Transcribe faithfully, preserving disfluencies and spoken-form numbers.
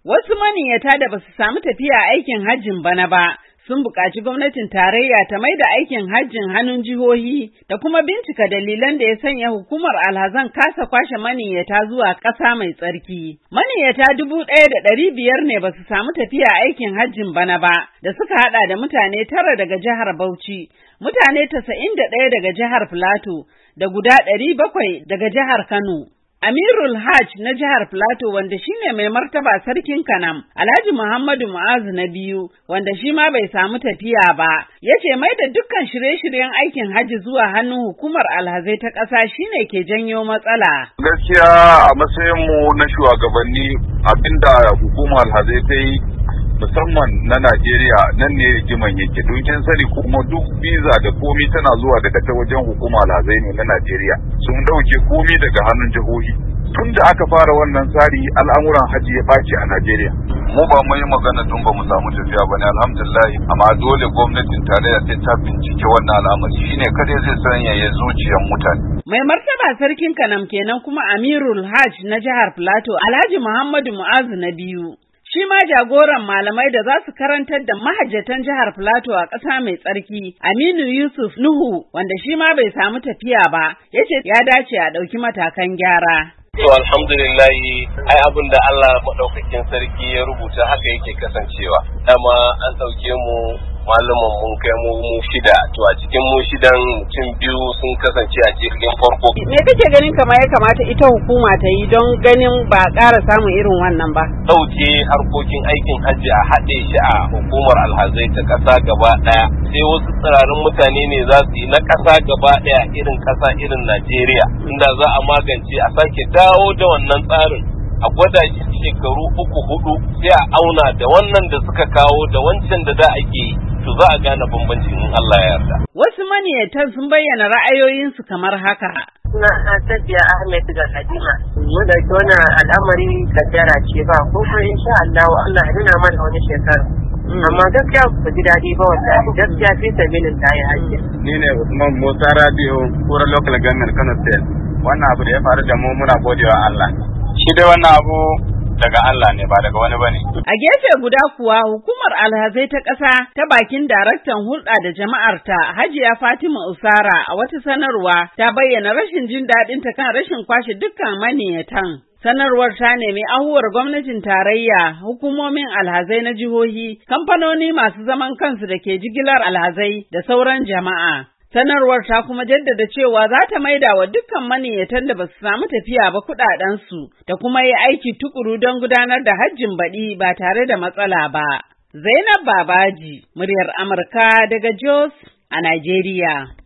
Wasu maniyyata da basu samu tafiya aikin hajjin bana ba sun buƙaci gwamnatin tarayya ta mai da aikin hajjin hannun jihohi da kuma bincika dalilan da ya sanya hukumar alhazan kasa kwashe maniyyata zuwa ƙasa mai tsarki. Maniyyata dubu ɗaya da ɗari biyar ne basu samu tafiya aikin hajjin bana ba, da suka haɗa da mutane tara daga jihar Bauchi, mutane tasa'in da ɗaya daga jihar Filato, da guda ɗari bakwai daga jihar Kano. Amirul Hajj na jihar Plateau wanda shine mai martaba sarkin Kanam, Alhaji Muhammadu Mu'azu na biyu, wanda shi ma bai samu tafiya ba, yace mai da dukkan shirye-shiryen aikin hajji zuwa hannun hukumar alhazai ta ƙasa shine ke janyo matsala. Gaskiya a matsayin mu na shugabanni abinda hukumar alhazai ta yi musamman na Najeriya nan ne rigiman yake dokin sani kuma duk visa da komi tana zuwa daga ta wajen hukuma alhazai ne na Najeriya sun dauke komi daga hannun jihohi tun da aka fara wannan tsari al'amuran haji ya ɓaci a Najeriya mu ba mu yi magana tun ba mu samu tafiya ba ne alhamdulillah amma dole gwamnatin tarayya sai ta bincike wannan al'amari shine kada zai sanyaya zuciyar mutane. Mai martaba sarkin Kanam kenan kuma Amirul Hajj na jihar Plateau Alhaji Muhammadu Mu'azu na biyu. Shi ma jagoran malamai da za su karantar da mahajjatan jihar Filato a ƙasa mai tsarki, Aminu Yusuf Nuhu, wanda shi ma bai samu tafiya ba, ya ce ya dace a ɗauki matakan gyara. To alhamdulillahi, ai abin da Allah maɗaukakin sarki ya rubuta haka yake kasancewa. Dama an ɗauke mu malaman mun kai mu mu shida, to a cikin mu shidan mutum biyu sun kasance a jirgin farko. Me kake ganin kamar ya kamata ita hukuma ta yi don ganin ba ƙara samun irin wannan ba? Ɗauke harkokin aikin hajji a haɗe shi a hukumar alhazai ta ƙasa gaba ɗaya. Sai wasu tsirarin mutane ne za su yi na ƙasa gaba ɗaya irin ƙasa irin Najeriya, inda za a magance a sake dawo da wannan tsarin. A gwada shi shekaru uku hudu sai a auna da wannan da suka kawo da wancan da da ake yi. To za a gane bambancin in Allah ya yarda. Wasu maniyatan sun bayyana ra'ayoyinsu kamar haka. Suna Safiya Ahmed ga Kadima. Mun da wannan al'amari kaddara ce ba ko kuma insha Allah Allah ya nuna mana wani shekara. Amma gaskiya ba ji daɗi ba wallahi gaskiya fi sabilin ta yi hajji. Ni ne Usman Musa Radio Kura Local Government Kano State. Wannan abu da ya faru da mu muna godewa Allah. Shi dai wannan abu daga Allah ne ba daga wani bane. A gefe guda kuwa hukumar alhazai ta ƙasa ta bakin daraktan hulɗa da jama'arta Hajiya Fatima Usara a wata sanarwa ta bayyana rashin jin daɗin ta kan rashin kwashe dukkan maniyatan. Sanarwar ta nemi ahuwar gwamnatin tarayya, hukumomin alhazai na jihohi, kamfanoni masu zaman kansu da ke jigilar alhazai da sauran jama'a. Sanarwar ta kuma jaddada cewa za ta maida wa dukkan maniyyatan da ba su samu tafiya ba kuɗaɗensu da kuma yi aiki tukuru don gudanar da hajjin baɗi ba tare da matsala ba. Zainab Babaji, muryar Amurka daga Jos a Najeriya.